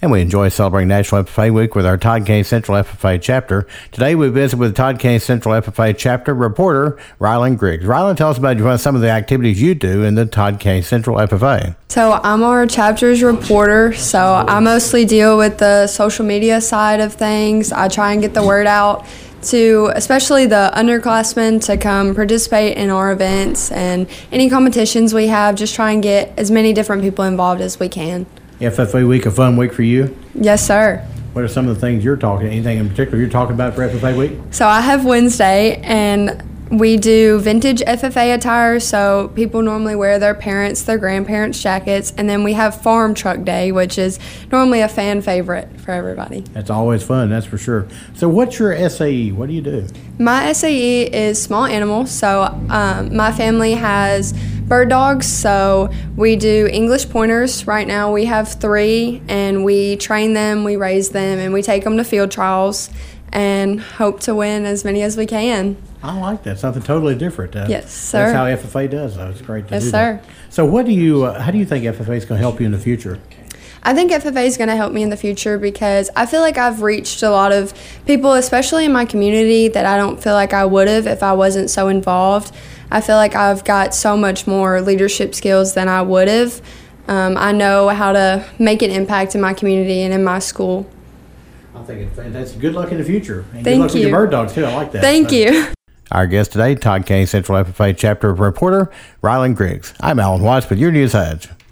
and we enjoy celebrating National FFA Week with our Todd County Central FFA chapter. Today we visit with Todd County Central FFA chapter reporter Rylan Griggs. Rylan, tell us about some of the activities you do in the Todd County Central FFA. So I'm our chapter's reporter, so I mostly deal with the social media side of things. I try and get the word out to especially the underclassmen to come participate in our events and any competitions we have, just try and get as many different people involved as we can. FFA Week, a fun week for you? Yes, sir. What are some of the things anything in particular you're talking about for FFA Week? So I have Wednesday, and we do vintage FFA attire, so people normally wear their parents' their grandparents' jackets, and then we have Farm Truck Day, which is normally a fan favorite for everybody. That's always fun, that's for sure. So what's your SAE? What do you do? My SAE is small animals, so my family has bird dogs, so we do English pointers. Right now we have 3, and we train them, we raise them, and we take them to field trials and hope to win as many as we can. I like that. Something totally different. Yes, sir. That's how FFA does, though. It's great to do Yes, that. sir. So how do you think FFA is going to help you in the future? I think FFA is going to help me in the future because I feel like I've reached a lot of people, especially in my community, that I don't feel like I would have if I wasn't so involved. I feel like I've got so much more leadership skills than I would have. I know how to make an impact in my community and in my school. I think that's good luck in the future. And Thank good luck you. with your bird dogs, too. I like that. Thank you. Our guest today, Todd County Central FFA chapter reporter Rylan Griggs. I'm Alan Watts with your News Edge.